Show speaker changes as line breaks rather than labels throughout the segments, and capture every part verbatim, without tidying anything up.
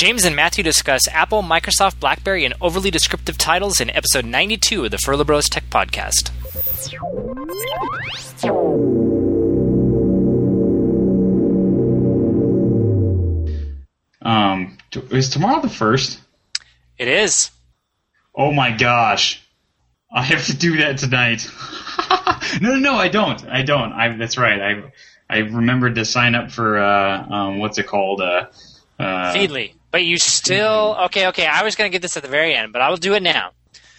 James and Matthew discuss Apple, Microsoft, BlackBerry, and overly descriptive titles in episode ninety-two of the Furlough Bros Tech Podcast.
Um, is tomorrow the first?
It is.
Oh my gosh. I have to do that tonight. no, no, no, I don't. I don't. I, that's right. I I remembered to sign up for, uh, um, what's it called? Uh, uh,
Feedly. But you still... Okay, okay, I was going to get this at the very end, but I will do it now.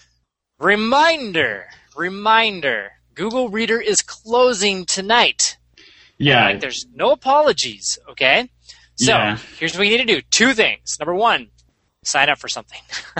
Reminder. Reminder. Google Reader is closing tonight.
Yeah.
Like, there's no apologies, okay? So,
yeah.
Here's what you need to do. Two things. Number one, sign up for something.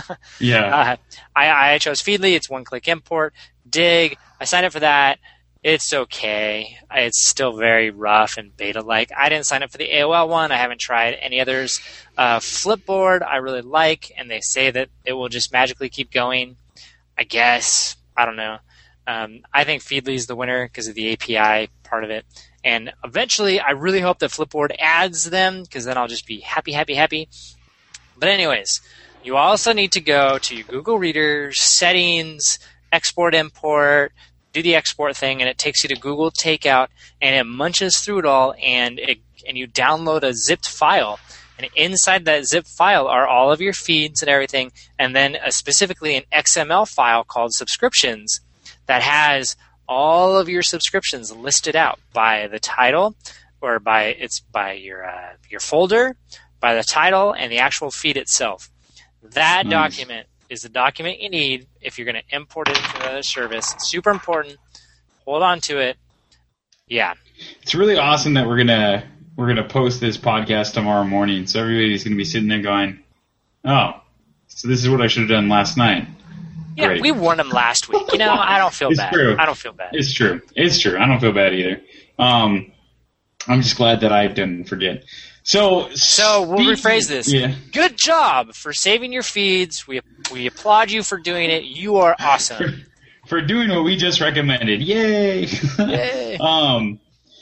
yeah.
Uh, I, I chose Feedly. It's one-click import. Dig. I signed up for that. It's okay. It's still very rough and beta-like. I didn't sign up for the A O L one. I haven't tried any others. Uh, Flipboard I really like, and they say that it will just magically keep going. I guess. I don't know. Um, I think Feedly is the winner because of the A P I part of it. And eventually, I really hope that Flipboard adds them because then I'll just be happy, happy, happy. But anyways, you also need to go to your Google Reader, settings, export, import, do the export thing, and it takes you to Google Takeout, and it munches through it all, and it, and you download a zipped file. And inside that zip file are all of your feeds and everything, and then uh, specifically an X M L file called subscriptions that has all of your subscriptions listed out by the title, or by it's by your uh, your folder, by the title, and the actual feed itself. That nice. document is the document you need if you're going to import it into another service. It's super important. Hold on to it. Yeah.
It's really awesome that we're gonna we're gonna post this podcast tomorrow morning, so everybody's gonna be sitting there going, "Oh, so this is what I should have done last night."
Yeah,
Great.
we warned them last week. You know, I don't feel
it's
bad.
True.
I don't feel bad.
It's true. It's true. I don't feel bad either. Um, I'm just glad that I didn't forget. So,
so we'll
speaking,
rephrase this.
Yeah.
Good job for saving your feeds. We we applaud you for doing it. You are awesome.
For, for doing what we just recommended. Yay!
Yay!
um.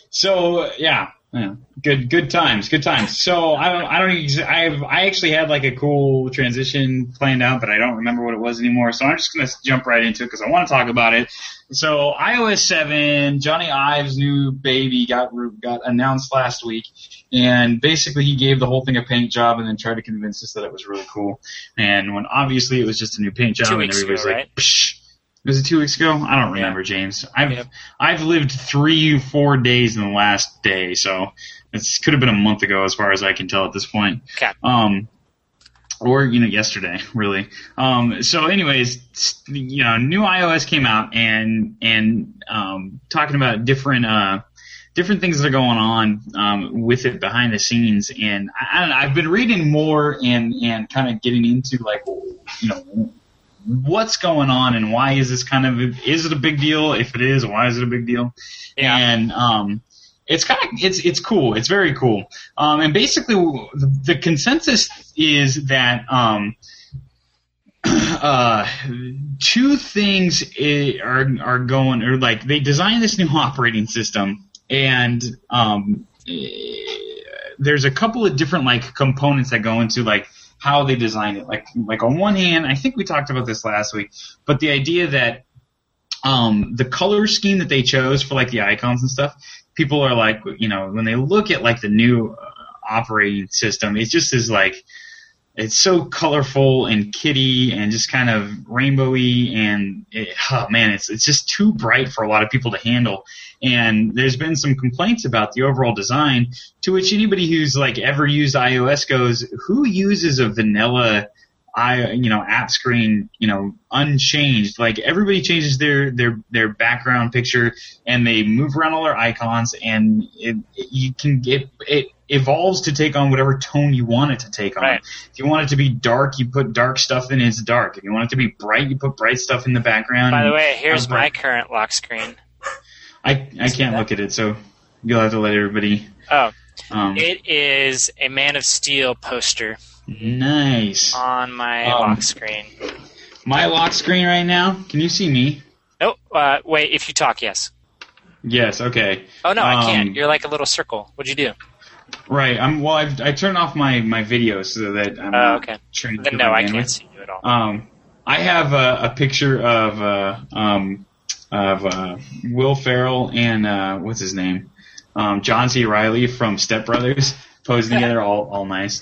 So yeah. Yeah, good, good times, good times. So I don't, I don't, ex- I have, I actually had like a cool transition planned out, but I don't remember what it was anymore. So I'm just gonna jump right into it because I want to talk about it. So iOS seven, Johnny Ive's new baby got got announced last week, and basically he gave the whole thing a paint job and then tried to convince us that it was really cool. And when obviously it was just a new paint job,
Two
and
weeks
everybody's
ago,
like,
right?
Psh. Was it two weeks ago? I don't remember, yeah. James. I've
yep.
I've lived three, four days in the last day, so it could have been a month ago as far as I can tell at this point.
Okay.
Um, or you know, yesterday, really. Um, so, anyways, you know, new iOS came out, and and um, talking about different uh, different things that are going on um, with it behind the scenes, and I, I don't know, I've been reading more and and kind of getting into like, you know, what's going on and why is this kind of, is it a big deal? If it is, why is it a big deal?
Yeah.
And um, it's kind of, it's it's cool. It's very cool. Um, and basically the, the consensus is that um, uh, two things are are going, or like they designed this new operating system, and um, there's a couple of different like components that go into like how they designed it. Like, like on one hand, I think we talked about this last week, but the idea that um, the color scheme that they chose for like the icons and stuff, people are like, you know, when they look at like the new uh, operating system, it just is like, it's so colorful and kitty and just kind of rainbowy, and it, oh man, it's it's just too bright for a lot of people to handle. And there's been some complaints about the overall design, to which anybody who's like ever used iOS goes, who uses a vanilla I you know app screen, you know, unchanged? Like everybody changes their their their background picture and they move around all their icons, and it, it you can get it evolves to take on whatever tone you want it to take on.
Right.
If you want it to be dark, you put dark stuff in, it's dark. If you want it to be bright, you put bright stuff in the background.
By the way, here's my current lock screen.
I I can't look at it, so you'll have to let everybody.
Oh,
um,
it is a Man of Steel poster.
Nice.
On my
um,
lock screen.
My lock screen right now. Can you see me?
Oh, uh, wait. If you talk, yes.
Yes. Okay.
Oh no,
um,
I can't. You're like a little circle. What'd you do?
Right. I'm well. I've I turned off my my videos so that I'm
Oh,
not
okay.
trying
Then
to
no, I
bandwidth.
can't see you at all.
Um, I have a, a picture of uh, um, of uh, Will Ferrell and uh, what's his name, um, John C. Reilly from Step Brothers, posing together, all all nice,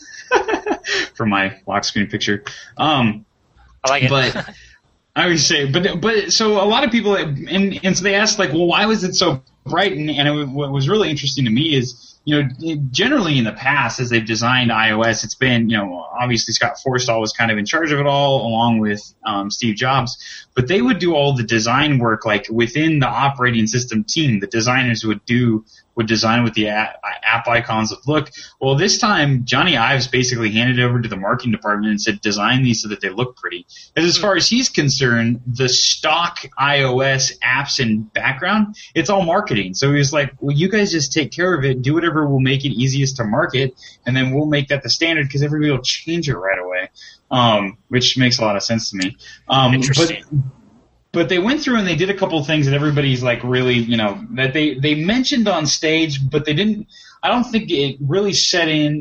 for my lock screen picture. Um,
I like it.
but I would say, but but so a lot of people, and and so they asked like, well, why was it so bright? And, and it, what was really interesting to me is, you know, generally in the past, as they've designed iOS, it's been, you know, obviously Scott Forstall was kind of in charge of it all, along with um, Steve Jobs. But they would do all the design work, like within the operating system team. The designers would do would design what the app, app icons would look. Well, this time Johnny Ives basically handed it over to the marketing department and said, design these so that they look pretty. Because as far as he's concerned, the stock iOS apps and background, it's all marketing. So he was like, well, you guys just take care of it, do whatever will make it easiest to market, and then we'll make that the standard because everybody will change it right away, um, which makes a lot of sense to me. Um,
Interesting.
But, But they went through and they did a couple of things that everybody's like really, you know, that they, they mentioned on stage, but they didn't, I don't think it really set in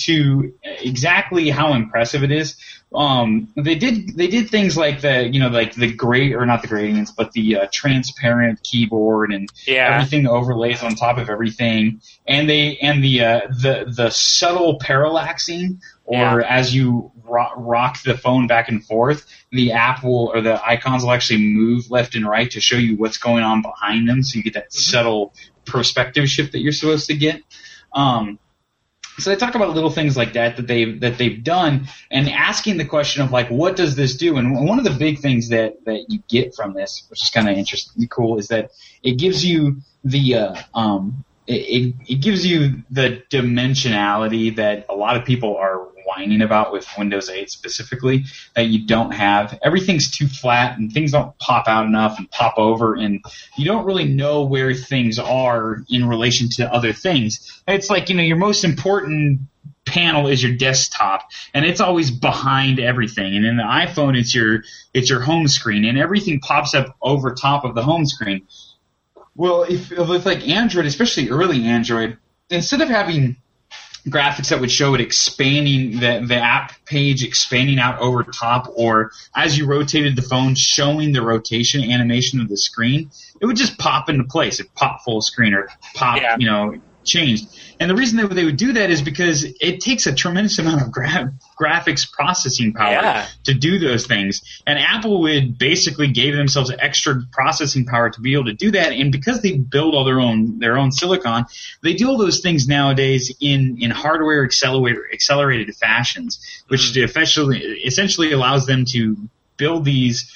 to exactly how impressive it is. Um, they did, they did things like the, you know, like the gray, or not the gradients, but the uh, transparent keyboard and
Yeah.
everything overlays on top of everything. And they, and the, uh, the, the subtle parallaxing, or
Yeah.
as you rock, rock the phone back and forth, the app will, or the icons will actually move left and right to show you what's going on behind them, so you get that
Mm-hmm.
subtle perspective shift that you're supposed to get. Um, so they talk about little things like that that they've that they've done, and asking the question of like, what does this do? And one of the big things that that you get from this, which is kind of interesting, cool, is that it gives you the uh, um, it, it gives you the dimensionality that a lot of people are whining about with Windows eight specifically, that you don't have. Everything's too flat and things don't pop out enough and pop over, and you don't really know where things are in relation to other things. It's like, you know, your most important panel is your desktop, and it's always behind everything. And in the iPhone, it's your it's your home screen, and everything pops up over top of the home screen. Well, if with like Android, especially early Android, instead of having graphics that would show it expanding, the the app page expanding out over top, or as you rotated the phone showing the rotation animation of the screen, it would just pop into place. It pop full screen, or pop,
Yeah.
you know, changed. And the reason that they would do that is because it takes a tremendous amount of gra- graphics processing power
Yeah.
to do those things. And Apple would basically gave themselves extra processing power to be able to do that. And because they build all their own their own silicon, they do all those things nowadays in, in hardware accelerator accelerated fashions, which
Mm.
essentially essentially allows them to build these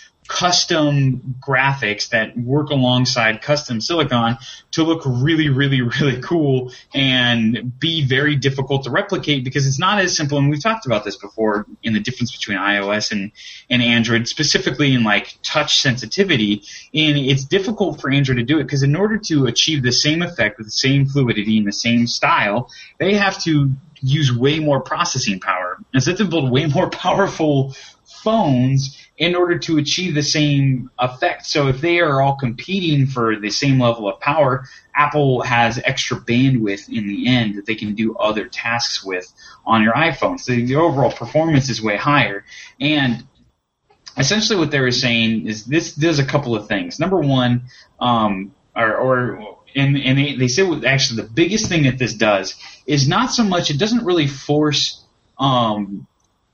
custom graphics that work alongside custom silicon to look really, really, really cool and be very difficult to replicate, because it's not as simple. And we've talked about this before in the difference between iOS and, and Android, specifically in like touch sensitivity. And it's difficult for Android to do it because in order to achieve the same effect with the same fluidity and the same style, they have to use way more processing power. And so they have to build way more powerful phones in order to achieve the same effect. So if they are all competing for the same level of power, Apple has extra bandwidth in the end that they can do other tasks with on your iPhone. So the overall performance is way higher. And essentially what they were saying is this does a couple of things. Number one, um, or, or and, and they, they say what actually the biggest thing that this does is not so much, it doesn't really force um,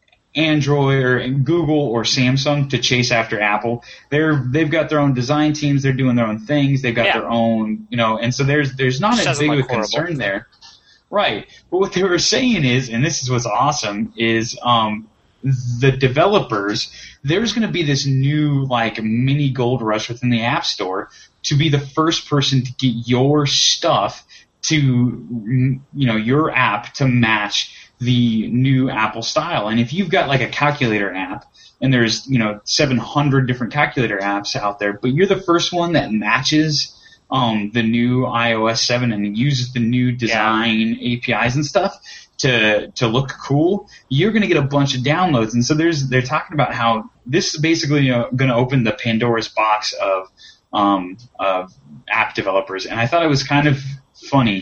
Android or Google or Samsung to chase after Apple. They're they've got their own design teams. They're doing their own things. They've got
Yeah.
their own, you know, and so there's there's not
Which
as
doesn't
big of a
look horrible.
concern there, right? But what they were saying is, and this is what's awesome, is um, the developers. There's going to be this new like mini gold rush within the App Store to be the first person to get your stuff to, you know, your app to match the new Apple style. And if you've got like a calculator app, and there's, you know, seven hundred different calculator apps out there, but you're the first one that matches um, the new i O S seven and uses the new design A P Is and stuff to to look cool, you're going to get a bunch of downloads. And so there's they're talking about how this is basically, you know, going to open the Pandora's box of um, of app developers. And I thought it was kind of funny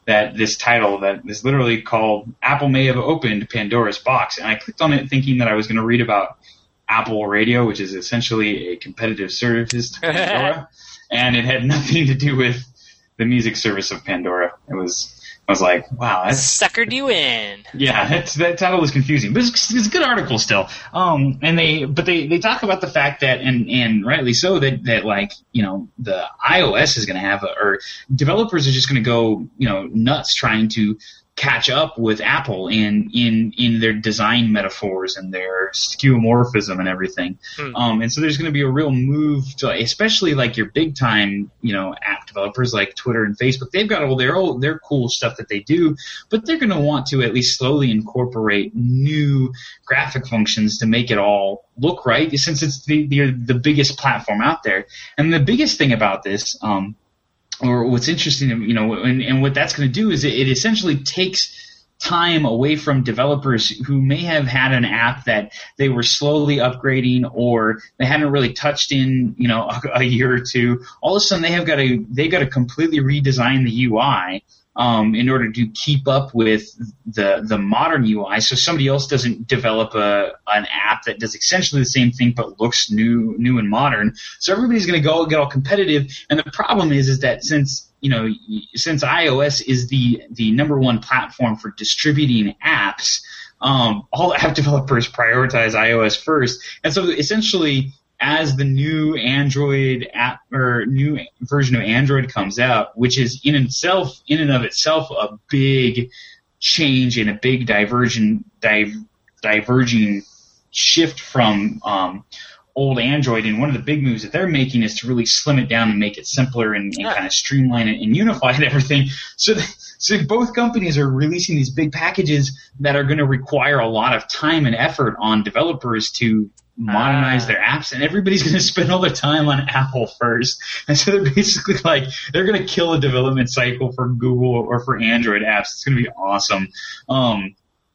that this title that is literally called Apple May Have Opened Pandora's Box. And I clicked on it thinking that I was going to read about Apple Radio, which is essentially a competitive service to Pandora. And it had nothing to do with the music service of Pandora. It was... I was like, wow, that's
suckered you in.
Yeah, that's, that title was confusing, but it's, it's a good article still. Um, and they, but they, they talk about the fact that, and, and rightly so, that, that like, you know, the iOS is going to have, a, or developers are just going to go, you know, nuts trying to catch up with Apple in, in, in their design metaphors and their skeuomorphism and everything. Hmm. Um, and so there's going to be a real move to, especially like your big time, you know, app developers like Twitter and Facebook. They've got all their old, their cool stuff that they do, but they're going to want to at least slowly incorporate new graphic functions to make it all look right, since it's the, the, the biggest platform out there. And the biggest thing about this, um, or what's interesting, you know, and, and what that's going to do is it, it essentially takes time away from developers who may have had an app that they were slowly upgrading or they hadn't really touched in, you know, a, a year or two. All of a sudden, they have got to they got to completely redesign the U I um, in order to keep up with the the modern U I. So somebody else doesn't develop a an app that does essentially the same thing but looks new new and modern. So everybody's going to go get all competitive. And the problem is is that since you know since iOS is the the number one platform for distributing apps, um, all app developers prioritize iOS first. And so essentially, as the new Android app or new version of Android comes out, which is in itself, in and of itself, a big change and a big divergent, div, diverging shift from um, old Android. And one of the big moves that they're making is to really slim it down and make it simpler and, and yeah. kind of streamline it and unify it everything. So, so both companies are releasing these big packages that are going to require a lot of time and effort on developers to modernize their apps, and everybody's going to spend all their time on Apple first. And so they're basically like, they're going to kill a development cycle for Google or for Android apps. It's going to be awesome. Um,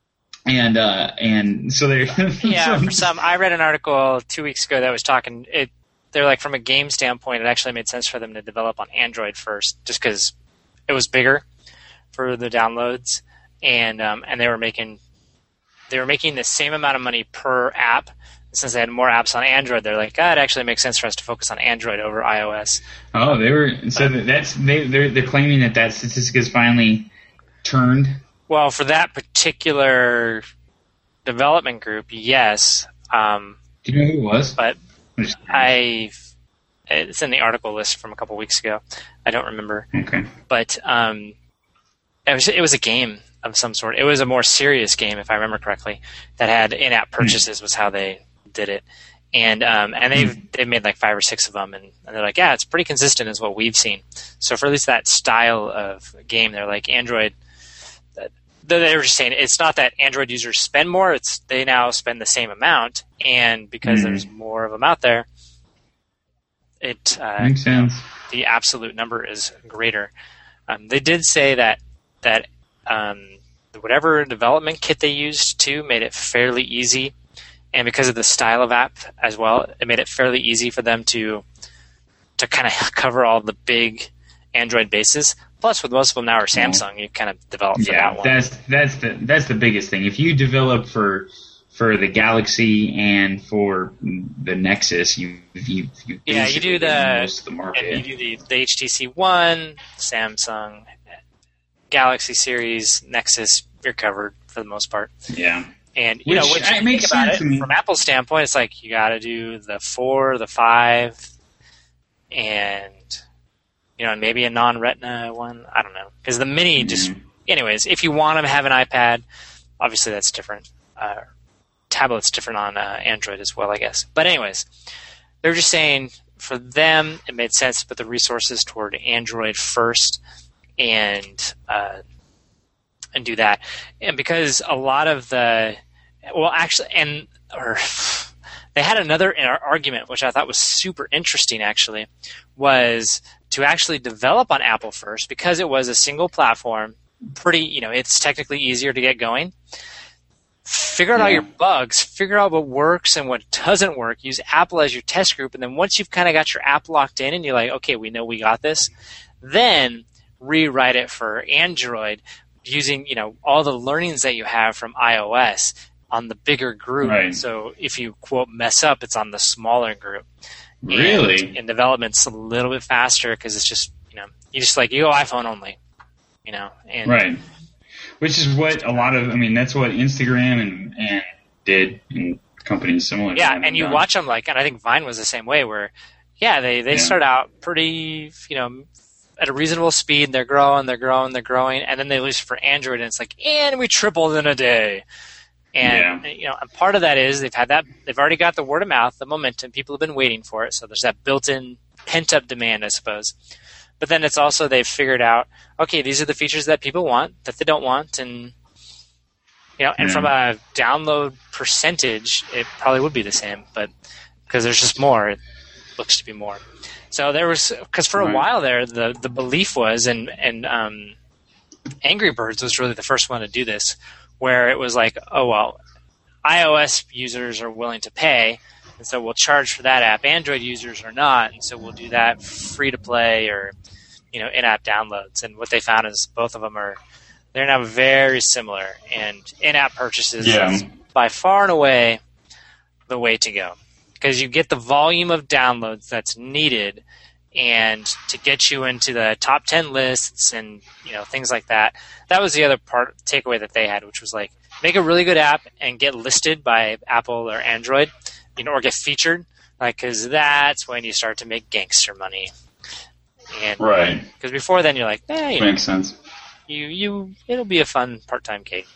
and, uh, and so they
yeah, for some, I read an article two weeks ago that was talking, it, they're like, from a game standpoint, it actually made sense for them to develop on Android first, just because it was bigger for the downloads, and, um, and they were making, they were making the same amount of money per app. Since they had more apps on Android, they're like, ah, it actually makes sense for us to focus on Android over iOS.
Oh, they were so that's they they're they're claiming that that statistic is finally turned.
Well, for that particular development group, yes. Um,
Do you know who it was?
But I, it's in the article list from a couple weeks ago. I don't remember.
Okay.
But um, it was it was a game of some sort. It was a more serious game, if I remember correctly, that had in-app purchases. Was how they did it, and um, and they've they've made like five or six of them, and, and they're like, yeah, it's pretty consistent as what we've seen. So for at least that style of game, they're like Android. They were just saying it's not that Android users spend more; it's they now spend the same amount, and because mm. there's more of them out there, it uh,
makes sense.
The absolute number is greater. Um, they did say that that um, whatever development kit they used too made it fairly easy. And because of the style of app as well, it made it fairly easy for them to to kind of cover all the big Android bases. Plus, with most of them now are Samsung, you kind of develop for
yeah,
that one.
that's that's the that's the biggest thing. If you develop for for the Galaxy and for the Nexus, you you, you
yeah you do the,
most of the market.
And you do the, the H T C One, Samsung, Galaxy series, Nexus. You're covered for the most part.
Yeah.
And, you
Which,
know, when you
it
think
makes
about
sense
it,
to me.
from Apple's standpoint, it's like you got to do the four, the five, and, you know, and maybe a non-Retina one. I don't know. Because the Mini mm-hmm. just, anyways, if you want to have an iPad, obviously that's different. Uh, tablet's different on uh, Android as well, I guess. But anyways, they're just saying for them, it made sense to put the resources toward Android first and uh, and do that. And because a lot of the Well, actually, and or they had another argument, which I thought was super interesting, actually, was to actually develop on Apple first because it was a single platform. Pretty, you know, it's technically easier to get going. Figure out yeah. all your bugs, figure out what works and what doesn't work. Use Apple as your test group, and then once you've kind of got your app locked in and you're like, okay, we know we got this, then rewrite it for Android using, you know, all the learnings that you have from iOS on the bigger group.
Right.
So if you, quote, mess up, it's on the smaller group.
Really?
And, and development's a little bit faster because it's just, you know, you just like, you go iPhone only, you know. And
right. Which is what a lot of, I mean, that's what Instagram and, and did and companies similar to
Yeah,
them
and you
done.
watch them like, and I think Vine was the same way where, yeah, they, they
Yeah.
start out pretty, you know, at a reasonable speed. They're growing, they're growing, they're growing, and then they release it for Android, and it's like, and we tripled in a day. And
Yeah.
you know, and part of that is they've had that, they've already got the word of mouth, the momentum. People have been waiting for it, so there's that built-in pent-up demand, I suppose. But then it's also they've figured out, okay, these are the features that people want, that they don't want, and you know, and
Yeah.
from a download percentage, it probably would be the same, but because there's just more, it looks to be more. So there was, because for a
Right.
while there, the the belief was, and and um, Angry Birds was really the first one to do this, where it was like, oh well, iOS users are willing to pay, and so we'll charge for that app. Android users are not, and so we'll do that free to play or, you know, in-app downloads. And what they found is both of them are, they're now very similar, and in-app purchases
Yeah.
is by far and away the way to go, because you get the volume of downloads that's needed, and to get you into the top ten lists and, you know, things like that. That was the other part takeaway that they had, which was like, make a really good app and get listed by Apple or Android, you know, or get featured, like, because that's when you start to make gangster money. And
Right.
because before then you're like, eh, you know,
Makes sense.
you you it'll be a fun part-time gig.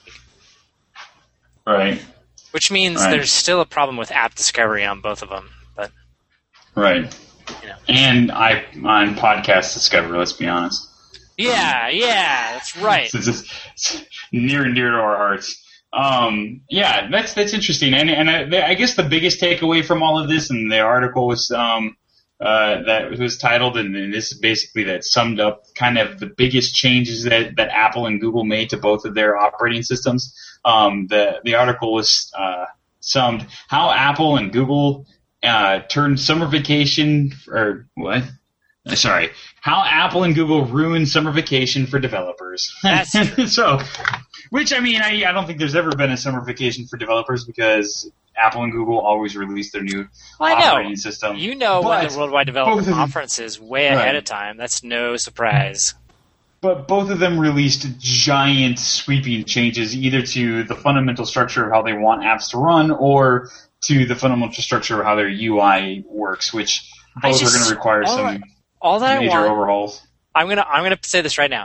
Right.
Which means
Right.
there's still a problem with app discovery on both of them, but
Right.
you know.
And I on podcast discovery, let's be honest.
Yeah, yeah, that's right.
It's just it's near and dear to our hearts. Um, yeah, that's that's interesting, and and I, I guess the biggest takeaway from all of this, and the article was um, uh, that was titled, and, and this is basically that summed up kind of the biggest changes that, that Apple and Google made to both of their operating systems. Um, the the article was uh, summed how Apple and Google uh, turned summer vacation or what? Sorry, how Apple and Google ruined summer vacation for developers.
That's true.
So, which I mean, I, I don't think there's ever been a summer vacation for developers because Apple and Google always release their new
I know.
operating system.
You know when
But
the Worldwide Developer
both of them-
Conference is way
Right.
ahead of time. That's no surprise.
But both of them released giant sweeping changes either to the fundamental structure of how they want apps to run or to the fundamental structure of how their U I works, which
I
both
just-
are going to require
all
some
I- All that
major
I want,
overhauls.
I'm gonna I'm gonna say this right now.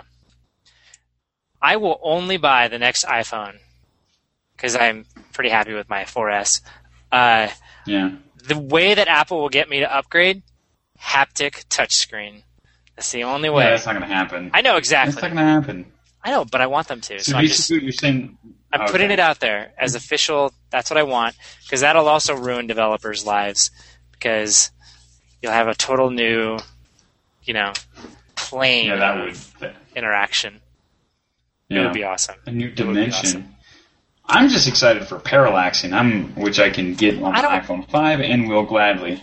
I will only buy the next iPhone because I'm pretty happy with my four S. Uh,
Yeah.
the way that Apple will get me to upgrade, haptic touchscreen. That's the only way.
Yeah, that's not going to happen.
I know
That's
exactly.
not going to happen.
I know, but I want them to.
So,
So I'm just
basically, you're saying
I'm
okay.
putting it out there as official. That's what I want because that'll also ruin developers' lives because you'll have a total new, you know, plane
Yeah, that
of
would.
interaction. It
Yeah.
would be awesome.
A new
It would be
dimension.
awesome.
I'm just excited for parallaxing. I'm, which I can get on
I
my
don't-
iPhone five and will gladly.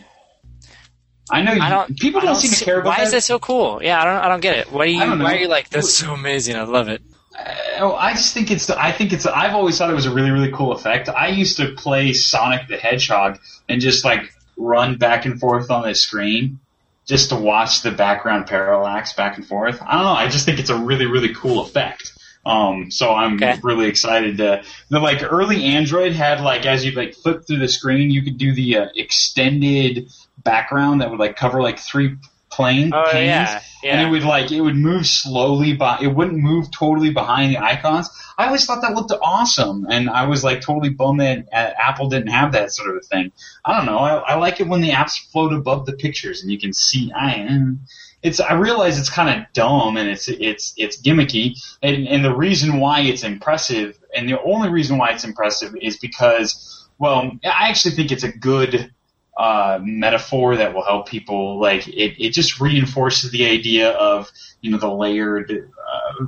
I know you,
I don't.
people
I
don't,
don't
seem
see-
to care about
Why
that.
is that so cool? Yeah, I don't. I don't get it. Why, are you,
I don't know.
why are you like that's so amazing? I love it.
Oh, I just think it's. I think it's. I've always thought it was a really, really cool effect. I used to play Sonic the Hedgehog and just like run back and forth on the screen, just to watch the background parallax back and forth. I don't know. I just think it's a really, really cool effect. Um, so I'm
Okay.
really excited to. The like early Android had like as you like flip through the screen, you could do the uh, extended background that would like cover like three plane
Oh
panes.
yeah, yeah.
And it would like it would move slowly, but it wouldn't move totally behind the icons. I always thought that looked awesome, and I was like totally bummed that uh, Apple didn't have that sort of a thing. I don't know. I, I like it when the apps float above the pictures and you can see. I it's I realize it's kind of dumb and it's it's it's gimmicky, and and the reason why it's impressive, and the only reason why it's impressive is because, well, I actually think it's a good uh, metaphor that will help people. Like it, it just reinforces the idea of, you know, the layered uh,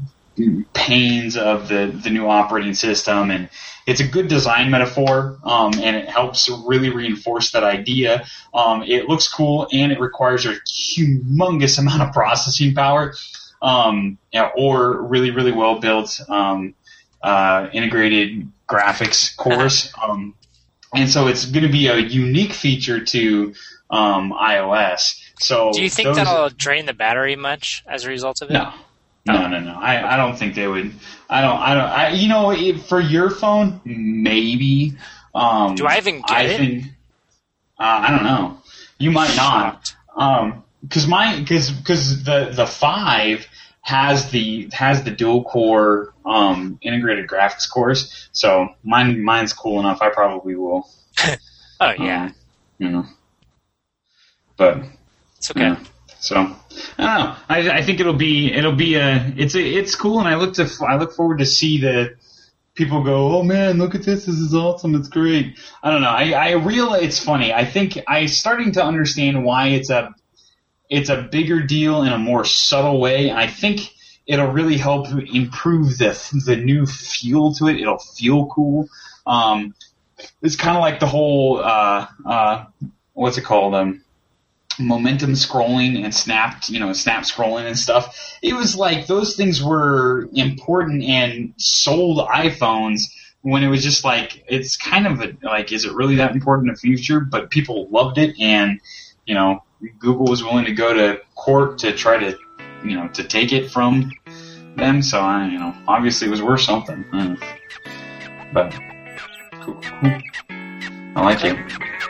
panes of the, the new operating system, and it's a good design metaphor, um, and it helps really reinforce that idea. Um, it looks cool, and it requires a humongous amount of processing power. um, yeah, or really really well built um, uh, integrated graphics cores. um, and so it's going to be a unique feature to um, iOS. So
do you think
those,
that'll drain the battery much as a result of it?
No. No, no, no. I, I don't think they would. I don't. I don't. I, you know, if, for your phone, maybe. Um,
Do I even get
I
it?
Think, uh, I don't know. You might not. Um, because my because because the the five has the has the dual core um integrated graphics cores. So mine mine's cool enough. I probably will.
Oh yeah.
Um, you know. But
it's okay.
Yeah. So I don't know. I, I think it'll be it'll be a it's a, it's cool, and I look to I look forward to see the people go, oh man, look at this, this is awesome, it's great. I don't know. I I realize it's funny. I think I'm starting to understand why it's a it's a bigger deal in a more subtle way, and I think it'll really help improve the the new feel to it. It'll feel cool. Um, it's kind of like the whole uh uh what's it called um. momentum scrolling and snapped, you know, snap scrolling and stuff. It was like those things were important and sold iPhones when it was just like, it's kind of a, like, is it really that important in the future? But people loved it, and, you know, Google was willing to go to court to try to, you know, to take it from them. So, I, you know, obviously it was worth something. But, cool, cool. I like it.